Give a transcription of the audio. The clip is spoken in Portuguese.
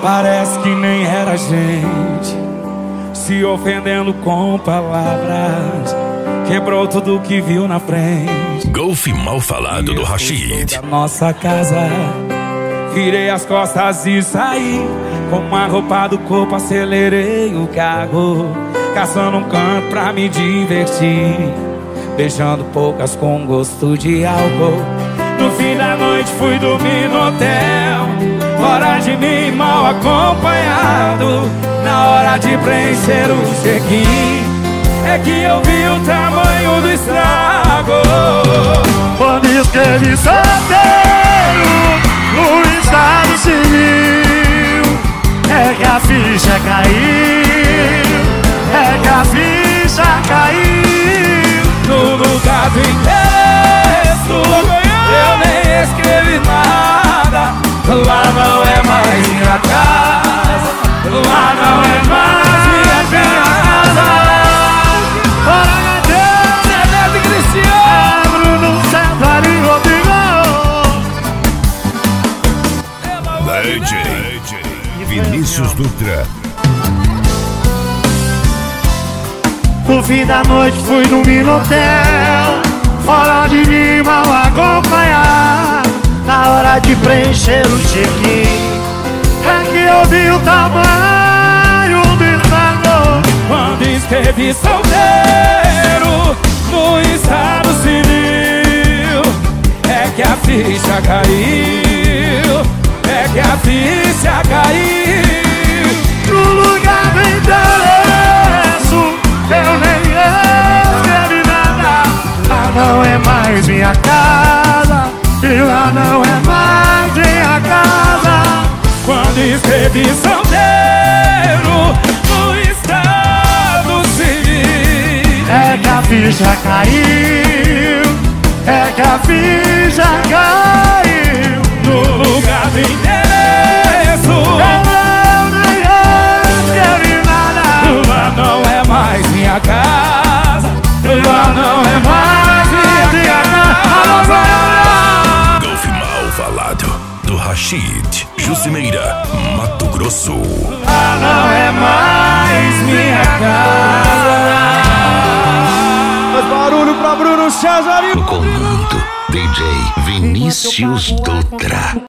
Parece que nem era gente, se ofendendo com palavras. Quebrou tudo que viu na frente. Golfe mal falado do Rashid. Da nossa casa, virei as costas e saí. Com uma roupa do corpo acelerei o carro, caçando um canto pra me divertir, beijando poucas com gosto de álcool. No fim da noite fui dormir no hotel, fora de mim, mal acompanhado. Na hora de preencher o check-in, é que eu vi o tamanho do estrago. Quando escrevi solteiro no estado civil, é que a ficha caiu, é que a ficha caiu. No lugar do endereço eu nem escrevi nada. Lá não é mais minha casa, lá não é mais minha casa. Bora, Deus, Zé Neto e Cristiano, Bruno César e Rodrigo. DJ Vinícius Dutra. No fim da noite fui dormir no hotel, fora de mim, mal acompanhado. Na hora de preencher o check-in, é que eu vi o tamanho do estrago. quando escrevi solteiro no estado civil, é que a ficha caiu, é que a ficha caiu. No lugar do endereço eu nem escrevi nada. Lá não é mais minha casa, e lá não é mais minha casa. Quando escrevi solteiro no estado civil, É que a ficha caiu, é que a ficha caiu. no lugar do endereço, Eu nem escrevi nada. lá não é mais minha casa, lá não é mais minha casa. Golfe mal falado do Rashid. Jucimeira, Mato Grosso. Lá não é mais minha casa. Faz barulho pra Bruno César e No comando, DJ Vinícius Dutra.